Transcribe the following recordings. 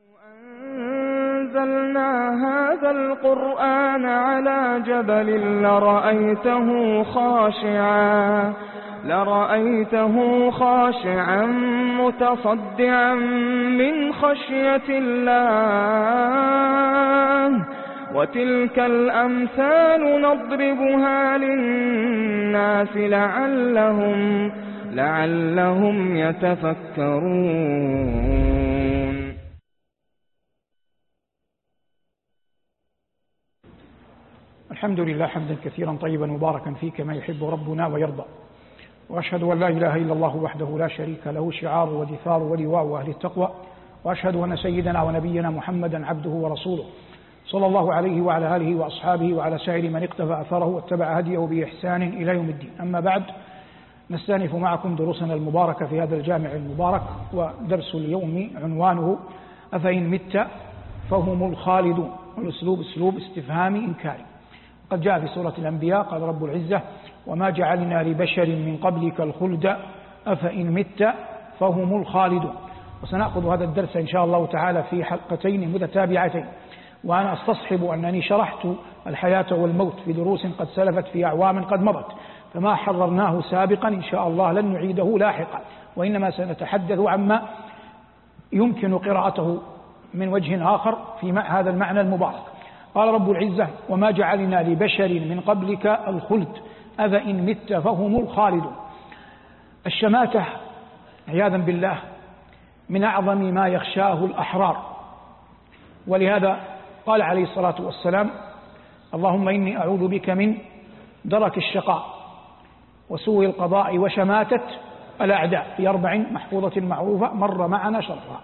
أنزلنا هذا القرآن على جبل لرأيته خاشعا متصدعا من خشية الله وتلك الأمثال نضربها للناس لعلهم يتفكرون. الحمد لله حمدا كثيرا طيبا مباركا فيه كما يحب ربنا ويرضى، وأشهد أن لا إله إلا الله وحده لا شريك له شعار ودثار ولواء أهل التقوى، وأشهد أن سيدنا ونبينا محمدا عبده ورسوله صلى الله عليه وعلى آله وأصحابه وعلى سائر من اقتفى أثره واتبع هديه بإحسان إلى يوم الدين. أما بعد، نستأنف معكم دروسنا المباركة في هذا الجامع المبارك، ودرس اليوم عنوانه أفإن مت فهم الخالدون، والأسلوب أسلوب استفهامي إنكاري. قد جاء في سورة الأنبياء قال رب العزة: وما جعلنا لبشر من قبلك الخلد أفإن مت فهم الخالدون. وسنأخذ هذا الدرس إن شاء الله تعالى في حلقتين متتابعتين، وأنا أستصحب أنني شرحت الحياة والموت في دروس قد سلفت في أعوام قد مضت، فما حررناه سابقا إن شاء الله لن نعيده لاحقا، وإنما سنتحدث عما يمكن قراءته من وجه آخر في هذا المعنى المبارك. قال رب العزة: وما جعلنا لبشر من قبلك الخلد أفإن مت فهم الخالدون. الشماتة عياذا بالله من أعظم ما يخشاه الأحرار، ولهذا قال عليه الصلاة والسلام: اللهم إني أعوذ بك من درك الشقاء وسوء القضاء وشماتة الأعداء، في 4 محفوظة معروفة مر معنا شرحها.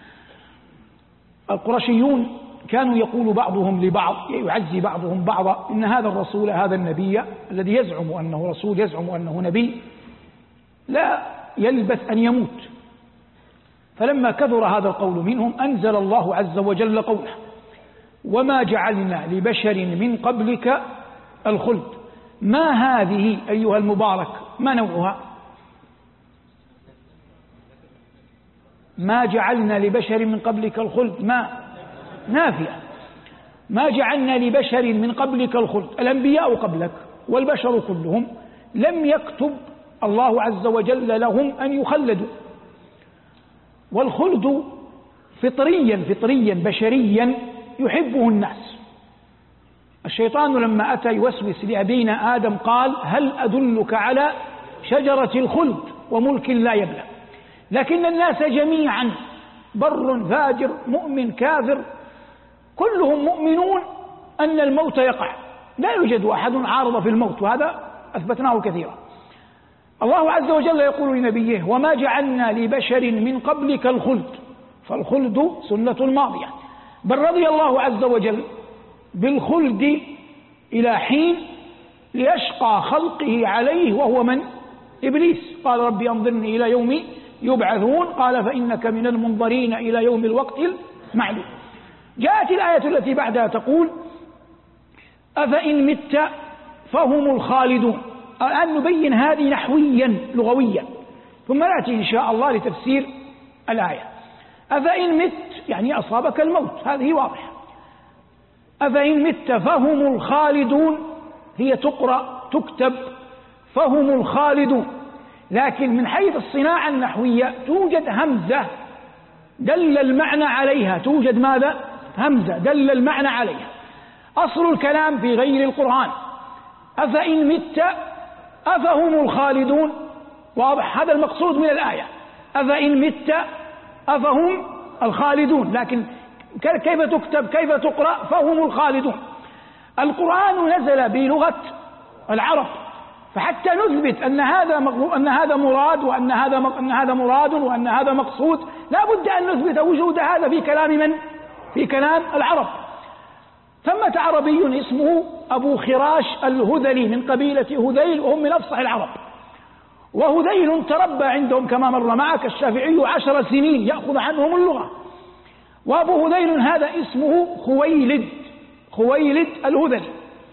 القرشيون كانوا يقول بعضهم لبعض، يعزي بعضهم بعضا، إن هذا الرسول، هذا النبي الذي يزعم أنه رسول، يزعم أنه نبي، لا يلبث أن يموت. فلما كثر هذا القول منهم أنزل الله عز وجل قوله: وما جعلنا لبشر من قبلك الخلد. ما هذه أيها المبارك؟ ما نوعها؟ ما جعلنا لبشر من قبلك الخلد، ما نافية. ما جعلنا لبشر من قبلك الخلد، الأنبياء قبلك والبشر كلهم لم يكتب الله عز وجل لهم أن يخلدوا. والخلد فطريا بشريا يحبه الناس. الشيطان لما أتى يوسوس لأبينا آدم قال: هل أدلك على شجرة الخلد وملك لا يبلى. لكن الناس جميعا، بر فاجر مؤمن كافر، كلهم مؤمنون أن الموت يقع، لا يوجد أحد عارض في الموت، وهذا أثبتناه كثيرا. الله عز وجل يقول لنبيه: وما جعلنا لبشر من قبلك الخلد. فالخلد سنة ماضية، بل رضي الله عز وجل بالخلد إلى حين ليشقى خلقه عليه، وهو من؟ إبليس. قال: ربي أنظرني إلى يوم يبعثون، قال: فإنك من المنظرين إلى يوم الوقت المعلوم. جاءت الآية التي بعدها تقول: أفإن مت فهم الخالدون. الآن نبين هذه نحويا لغويا، ثم نأتي إن شاء الله لتفسير الآية. أفإن مت يعني أصابك الموت، هذه واضحة. أفإن مت فهم الخالدون، هي تقرأ تكتب فهم الخالدون، لكن من حيث الصناعة النحوية توجد همزة دل المعنى عليها، توجد ماذا؟ همزة دل المعنى عليها. أصل الكلام في غير القرآن: أفإن مت أفهم الخالدون. واضح؟ هذا المقصود من الآية: أفإن مت أفهم الخالدون، لكن كيف تكتب كيف تقرأ؟ فهم الخالدون. القرآن نزل بلغة العرب، فحتى نثبت أن هذا مراد وأن هذا مراد وأن هذا مقصود، لا بد أن نثبت وجود هذا في كلام من؟ في كلام العرب. ثمة عربي اسمه أبو خراش الهذلي من قبيلة هذيل، وهم من أفصح العرب. وهذيل تربى عندهم كما مر معك الشافعي 10 سنين يأخذ عنهم اللغة. وأبو هذيل هذا اسمه خويلد الهذلي.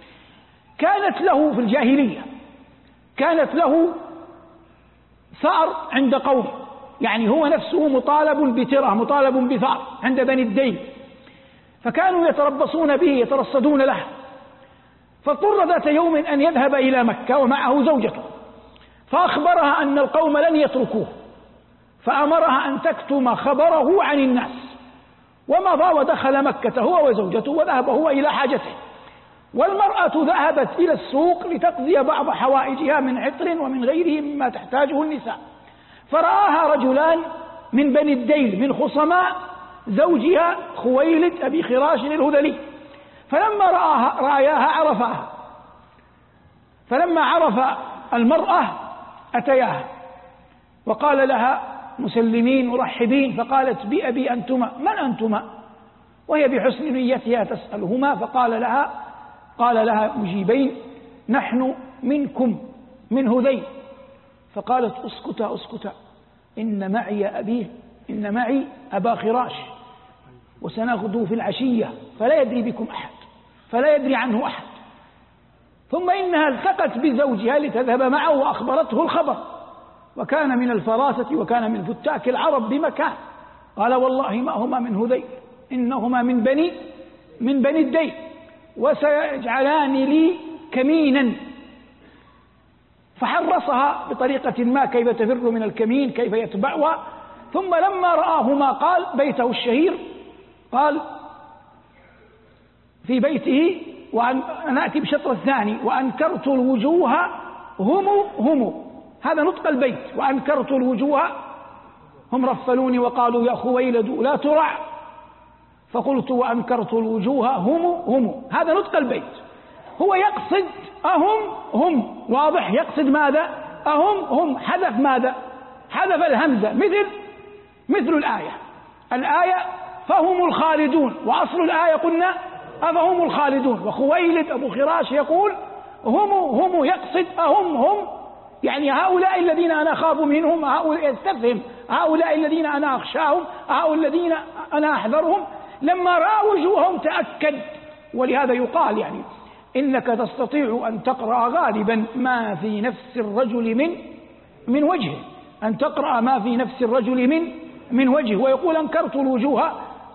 كانت له في الجاهلية ثأر عند قوم، يعني هو نفسه مطالب بترة، مطالب بثار عند بني الديل، فكانوا يتربصون به يترصدون له، فاضطر ذات يوم أن يذهب إلى مكة ومعه زوجته، فأخبرها أن القوم لن يتركوه، فأمرها أن تكتم خبره عن الناس، ومضى ودخل مكة هو وزوجته، وذهب هو إلى حاجته، والمرأة ذهبت إلى السوق لتقضي بعض حوائجها من عطر ومن غيره مما تحتاجه النساء، فرآها رجلان من بني الديل من خصماء زوجها خويلد أبي خراش الهذلي، فلما رآياها عرفها، فلما عرف المرأة أتياها وقال لها مسلمين مرحبين، فقالت بأبي أنتما، من أنتما؟ وهي بحسن نيتها تسألهما، قال لها مجيبين نحن منكم من هذيل، فقالت اسكتا اسكتا إن معي أبا خراش وسنغدو في العشية فلا يدري بكم أحد، فلا يدري عنه أحد. ثم إنها التقت بزوجها لتذهب معه وأخبرته الخبر، وكان من الفراسة وكان من فتاك العرب بمكان، قال والله ما هما من هذيل، إنهما من بني الديل، وسيجعلان لي كمينا. فحرصها بطريقة ما كيف تفر من الكمين، كيف يتبعها. ثم لما رآهما قال بيته الشهير، قال في بيته وأنا أتي بشطر الثاني وأنكرت الوجوه هم هذا نطق البيت، وأنكرت الوجوه هم رفلوني وقالوا يا خويلد لا ترع، فقلت وأنكرت الوجوه هم هذا نطق البيت. هو يقصد هم واضح، يقصد ماذا؟ هم حذف ماذا؟ حذف الهمزة، مثل الآية فهم الخالدون، وأصل الآية قلنا أفهم الخالدون، وخويلد أبو خراش يقول هم يقصد هم يعني هؤلاء الذين أنا أخاف منهم، هؤلاء يستفهم هؤلاء الذين أنا أخشاهم، هؤلاء الذين أنا أحذرهم. لما رأى وجوههم تأكد، ولهذا يقال يعني إنك تستطيع أن تقرأ غالبا ما في نفس الرجل من وجهه، أن تقرأ ما في نفس الرجل من وجهه. ويقول أنكرت الوجوه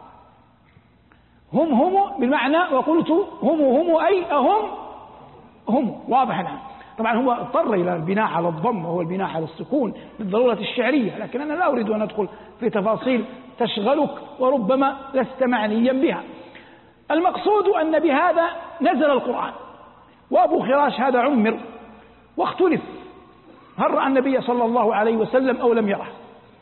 هم بالمعنى، وقلت هم أي هم واضح الآن. طبعا هو اضطر إلى البناء على الضم وهو البناء على السكون بالضرورة الشعرية، لكن أنا لا أريد أن أدخل في تفاصيل تشغلك وربما لست معنيا بها. المقصود أن بهذا نزل القرآن، وأبو خراش هذا عمر، واختلف هل رأى النبي صلى الله عليه وسلم أو لم يره،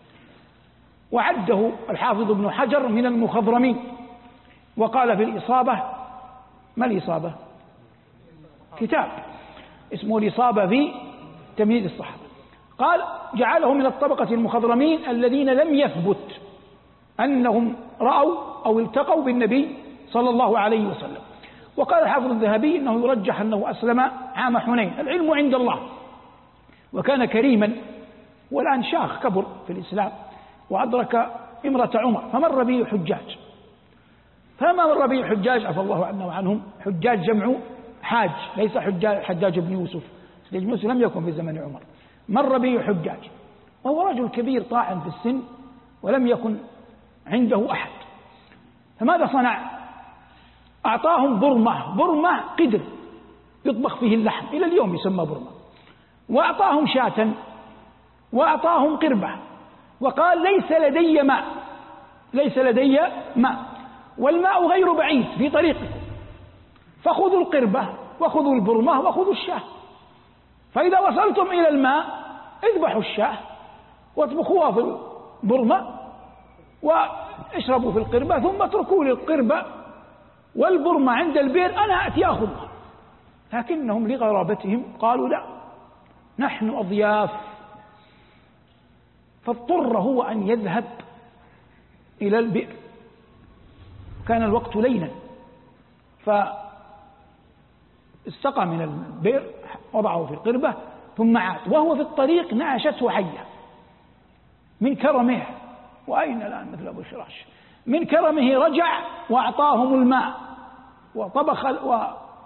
وعده الحافظ ابن حجر من المخضرمين، وقال في الإصابة، ما الإصابة؟ كتاب اسمه الإصابة في تمييز الصحابة، قال جعله من الطبقة المخضرمين الذين لم يثبت أنهم رأوا أو التقوا بالنبي صلى الله عليه وسلم. وقال الحافظ الذهبي إنه يرجح أنه أسلم عام حنين، العلم عند الله، وكان كريما، والآن شاخ كبر في الإسلام، وأدرك امرأة عمر فمر به حجاج، فلما مر به حجاج عفى الله عنا وعنهم، حجاج جمع حاج ليس حجاج بن يوسف، حجاج بن يوسف لم يكن في زمن عمر، مر به حجاج وهو رجل كبير طاعن في السن ولم يكن عنده أحد، فماذا صنع؟ أعطاهم برمة قدر يطبخ فيه اللحم، إلى اليوم يسمى برمة، وأعطاهم شاة، وأعطاهم قربة، وقال ليس لدي ماء والماء غير بعيد في طريقكم، فخذوا القربة وخذوا البرمة وخذوا الشاة، فإذا وصلتم إلى الماء اذبحوا الشاة واطبخوها في البرمة واشربوا في القربة، ثم اتركوا لي القربة والبرمة عند البئر أنا أتي أخذها. لكنهم لغرابتهم قالوا لا، نحن أضياف، فاضطر هو أن يذهب إلى البئر، كان الوقت ليلا، فاستقى من البئر وضعه في القربة ثم عاد، وهو في الطريق نعشته حية من كرمه، وأين الآن مثل أبو خراش، من كرمه رجع وأعطاهم الماء وطبخ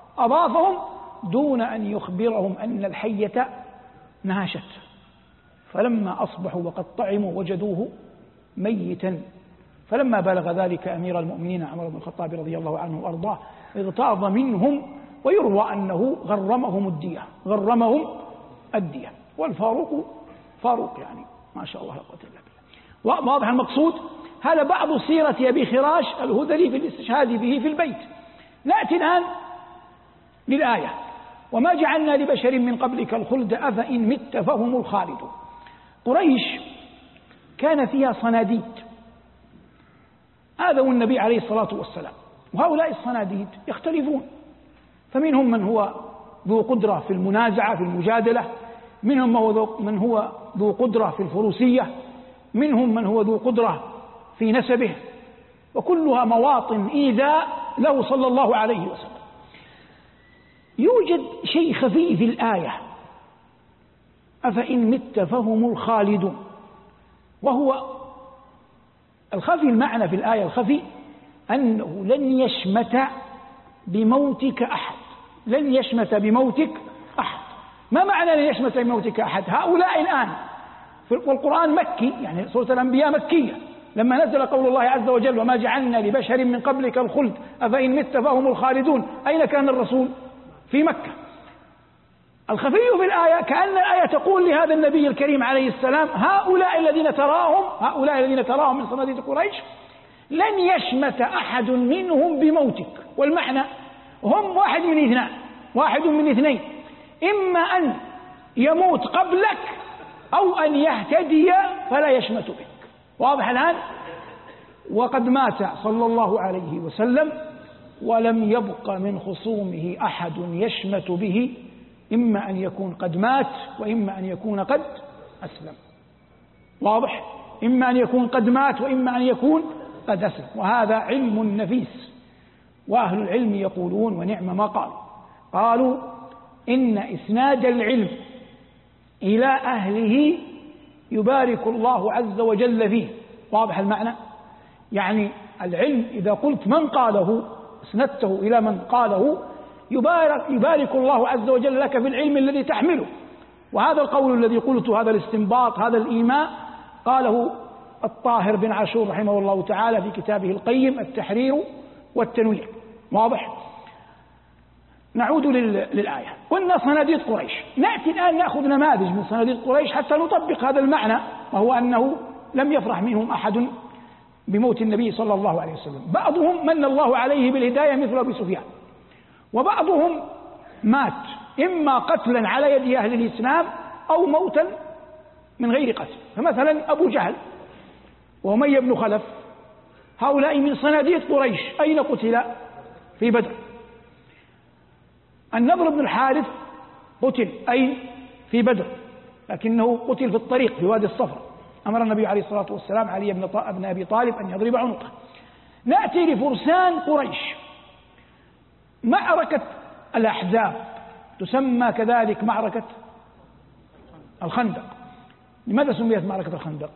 وأضافهم دون أن يخبرهم أن الحية نهشت، فلما أصبحوا وقد طعموا وجدوه ميتا، فلما بلغ ذلك أمير المؤمنين عمر بن الخطاب رضي الله عنه وأرضاه اغتاظ منهم، ويروى أنه غرمهم الدية، والفاروق فاروق يعني ما شاء الله لا قوة إلا بالله. واضح المقصود؟ هذا بعض سيرة أبي خراش الهذلي في الاستشهاد به في البيت. نأتي الآن للآية: وما جعلنا لبشر من قبلك الخلد أفإن مت فهم الخالدون. قريش كان فيها صناديد آذوا النبي عليه الصلاة والسلام، وهؤلاء الصناديد يختلفون، فمنهم من هو ذو قدرة في المنازعة في المجادلة، منهم من هو ذو قدرة في الفروسية، منهم من هو ذو قدرة في نسبه، وكلها مواطن إيذاء له صلى الله عليه وسلم. يوجد شيء خفي في الآية: أفإن مت فهم الخالدون، وهو الخفي المعنى في الآية الخفي أنه لن يشمت بموتك أحد، لن يشمت بموتك أحد. ما معنى لن يشمت بموتك أحد؟ هؤلاء الآن والقرآن مكي، يعني سورة الأنبياء مكية، لما نزل قول الله عز وجل: وما جعلنا لبشر من قبلك الخلد أفإن مت فهم الخالدون، أين كان الرسول؟ في مكة. الخفي في الآية كأن الآية تقول لهذا النبي الكريم عليه السلام: هؤلاء الذين تراهم من صناديد قريش لن يشمت أحد منهم بموتك. والمعنى هم واحد من اثنين: إما أن يموت قبلك أو أن يهتدي فلا يشمت بك. واضح الآن؟ وقد مات صلى الله عليه وسلم ولم يبق من خصومه أحد يشمت به، إما أن يكون قد مات وإما أن يكون قد أسلم. واضح؟ إما أن يكون قد مات وإما أن يكون قد أسلم، وهذا علم نفيس. وأهل العلم يقولون ونعم ما قالوا إن إسناد العلم إلى أهله يبارك الله عز وجل فيه. واضح المعنى؟ يعني العلم إذا قلت من قاله اسندته إلى من قاله يبارك الله عز وجل لك في العلم الذي تحمله. وهذا القول الذي قلته، هذا الاستنباط، هذا الإيماء، قاله الطاهر بن عاشور رحمه الله تعالى في كتابه القيم التحرير والتنوير. واضح؟ نعود للآية. قلنا صناديد قريش. نأتي الآن نأخذ نماذج من صناديد قريش حتى نطبق هذا المعنى، وهو أنه لم يفرح منهم أحد بموت النبي صلى الله عليه وسلم. بعضهم من الله عليه بالهداية مثل أبي سفيان، وبعضهم مات إما قتلا على يد أهل الإسلام أو موتا من غير قتل. فمثلا أبو جهل وأمية بن خلف، هؤلاء من صناديد قريش. أين قتل؟ في بدر. النضر بن الحارث قتل أي في بدر، لكنه قتل في الطريق في وادي الصفر. أمر النبي عليه الصلاة والسلام علي بن أبي طالب أن يضرب عنقه. نأتي لفرسان قريش. معركة الأحزاب تسمى كذلك معركة الخندق. لماذا سميت معركة الخندق؟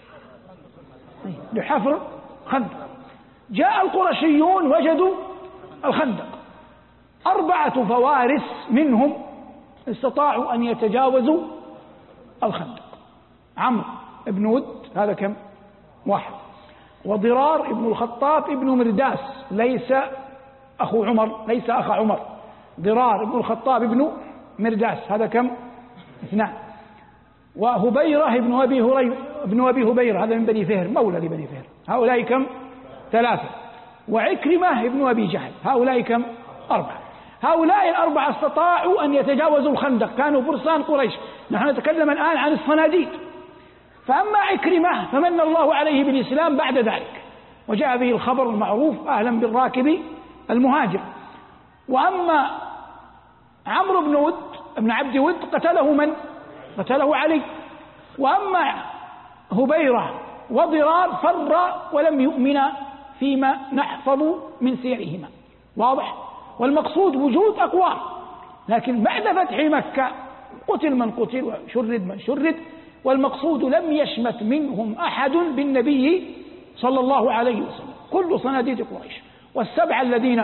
لحفر خندق. جاء القرشيون وجدوا الخندق، 4 فوارس منهم استطاعوا أن يتجاوزوا الخندق: عمرو بن ود، هذا كم؟ 1، وضرار بن الخطاب ابن مرداس، ليس أخو عمر، ليس أخ عمر، ضرار بن الخطاب ابن مرداس، هذا كم؟ 2، وهبيرة ابن أبي هبيرة، هذا من بني فهر، مولى لبني فهر، هؤلاء كم؟ 3، وعكرمة ابن أبي جهل، هؤلاء كم؟ 4. هؤلاء ال4 استطاعوا أن يتجاوزوا الخندق، كانوا فرسان قريش. نحن نتكلم الآن عن الصناديد. فأما عكرمة فمن الله عليه بالإسلام بعد ذلك، وجاء به الخبر المعروف: أهلا بالراكب المهاجر. وأما عمرو بن عبد ود قتله من؟ قتله علي. وأما هبيرة وضرار فر ولم يؤمن فيما نحفظ من سيرهما. واضح؟ والمقصود وجود أقوام، لكن بعد فتح مكة قتل من قتل وشرد من شرد، والمقصود لم يشمت منهم أحد بالنبي صلى الله عليه وسلم، كل صناديد قريش. وال7 الذين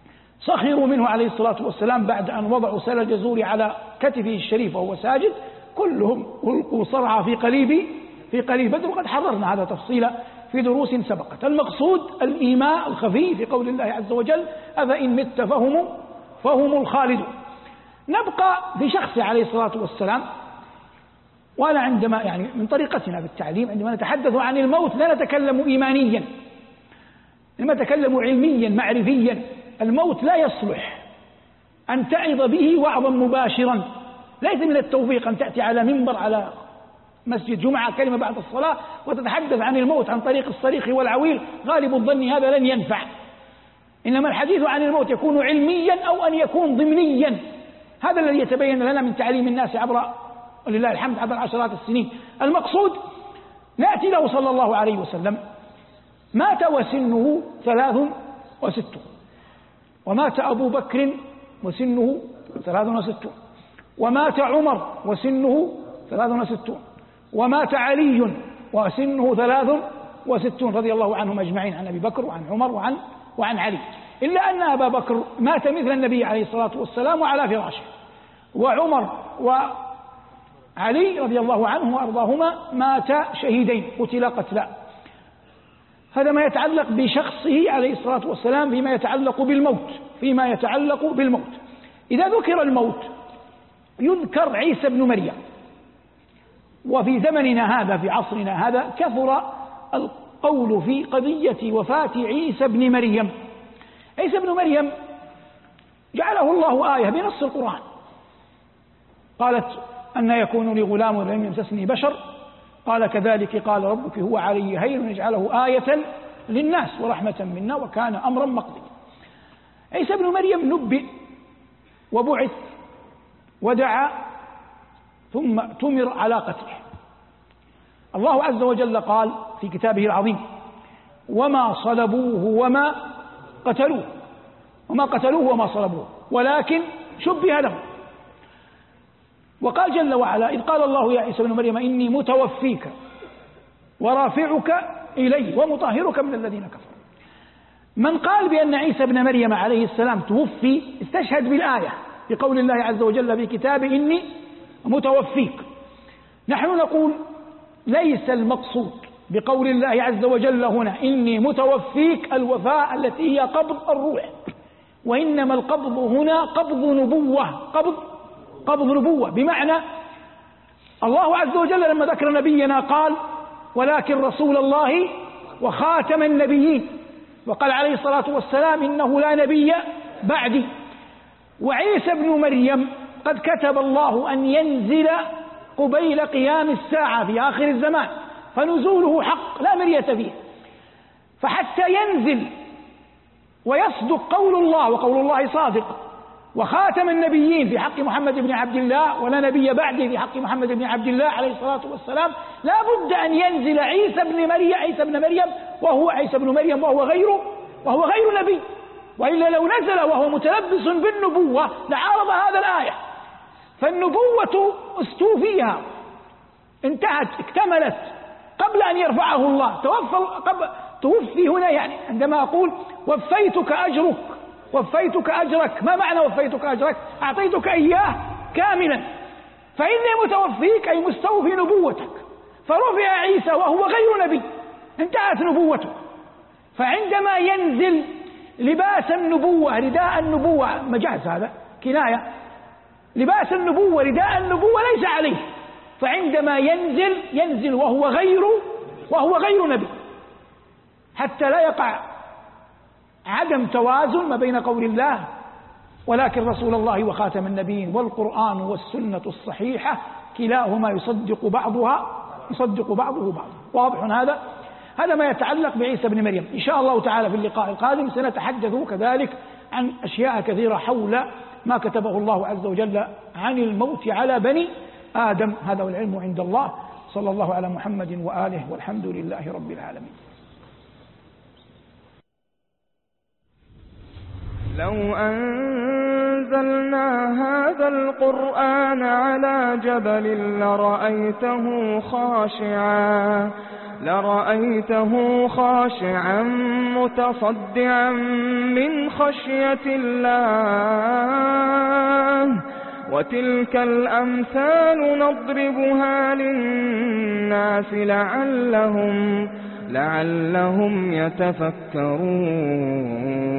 سخروا منه عليه الصلاة والسلام بعد أن وضعوا سل الجزور على كتفه الشريف وهو ساجد، كلهم ألقوا صرعى في قليب بدر، وقد حررنا هذا تفصيلا في دروس سبقت. المقصود الإيماء الخفي في قول الله عز وجل أفإن مت فهم الخالدون. نبقى في شخصه عليه الصلاة والسلام. وأنا عندما يعني من طريقتنا في التعليم عندما نتحدث عن الموت لا نتكلم إيمانيا، لما نتكلم علميا معرفيا. الموت لا يصلح أن تعظ به وعظا مباشرا، ليس من التوفيق أن تأتي على منبر على مسجد جمعة كلمة بعد الصلاة وتتحدث عن الموت عن طريق الصريخ والعويل. غالب الظن هذا لن ينفع، إنما الحديث عن الموت يكون علميا أو أن يكون ضمنيا. هذا الذي يتبين لنا من تعليم الناس عبر ولله الحمد عبر عشرات السنين. المقصود نأتي له صلى الله عليه وسلم مات وسنه 63، ومات أبو بكر وسنه 63، ومات عمر وسنه 63، ومات علي وسنه 63 رضي الله عنهم أجمعين، عن أبي بكر وعن عمر وعن علي. إلا أن أبا بكر مات مثل النبي عليه الصلاة والسلام وعلى فراشه، وعمر وعلي رضي الله عنه وأرضاهما مات شهيدين قتلا قتلا. هذا ما يتعلق بشخصه عليه الصلاة والسلام فيما يتعلق بالموت. إذا ذكر الموت يذكر عيسى بن مريم. وفي زمننا هذا في عصرنا هذا كثر القول في قضية وفاة عيسى بن مريم. عيسى بن مريم جعله الله آية بنص القرآن، قالت أن يكون لي غلام ولم يمسسني بشر، قال كذلك قال ربك هو علي هين نجعله آية للناس ورحمة منا وكان أمرا مقضيا. عيسى بن مريم نبئ وبعث ودعا ثم تمر على قتله. الله عز وجل قال في كتابه العظيم وما صلبوه وما قتلوه وما صلبوه ولكن شبه له. وقال جل وعلا إذ قال الله يا عيسى بن مريم إني متوفيك ورافعك إلي ومطهرك من الذين كفروا. من قال بأن عيسى بن مريم عليه السلام توفي استشهد بالآية بقول الله عز وجل في كتابه إني متوفيك. نحن نقول ليس المقصود بقول الله عز وجل هنا إني متوفيك الوفاء التي هي قبض الروح، وإنما القبض هنا قبض نبوة، بمعنى الله عز وجل لما ذكر نبينا قال ولكن رسول الله وخاتم النبيين، وقال عليه الصلاة والسلام إنه لا نبي بعدي. وعيسى بن مريم قد كتب الله أن ينزل قبيل قيام الساعة في آخر الزمان، فنزوله حق لا مرية فيه. فحتى ينزل ويصدق قول الله وقول الله صادق وخاتم النبيين في حق محمد بن عبد الله ولا نبي بعده في حق محمد بن عبد الله عليه الصلاة والسلام، لا بد أن ينزل عيسى بن مريم وهو عيسى بن مريم وهو غير نبي، وإلا لو نزل وهو متلبس بالنبوة لعارض هذا الآية. فالنبوة استوفيها انتهت اكتملت قبل أن يرفعه الله. توفي هنا يعني عندما أقول وفيتك أجرك، ما معنى وفيتك أجرك؟ أعطيتك إياه كاملا، فإني متوفيك أي مستوفي نبوتك. فرفع عيسى وهو غير نبي، انتهت نبوته. فعندما ينزل لباس النبوة رداء النبوة، مجاز هذا كناية، لباس النبوة رداء النبوة ليس عليه، فعندما ينزل وهو غير نبي، حتى لا يقع عدم توازن ما بين قول الله ولكن رسول الله وخاتم النبيين والقرآن والسنة الصحيحة كلاهما يصدق بعضه بعضا. واضح هذا ما يتعلق بعيسى بن مريم. إن شاء الله تعالى في اللقاء القادم سنتحدث كذلك عن أشياء كثيرة حول ما كتبه الله عز وجل عن الموت على بني آدم. هذا والعلم عند الله. صلى الله على محمد وآله والحمد لله رب العالمين. لو أنزلنا هذا القرآن على جبل لرأيته خاشعا متصدعا من خشية الله وتلك الأمثال نضربها للناس لعلهم يتفكرون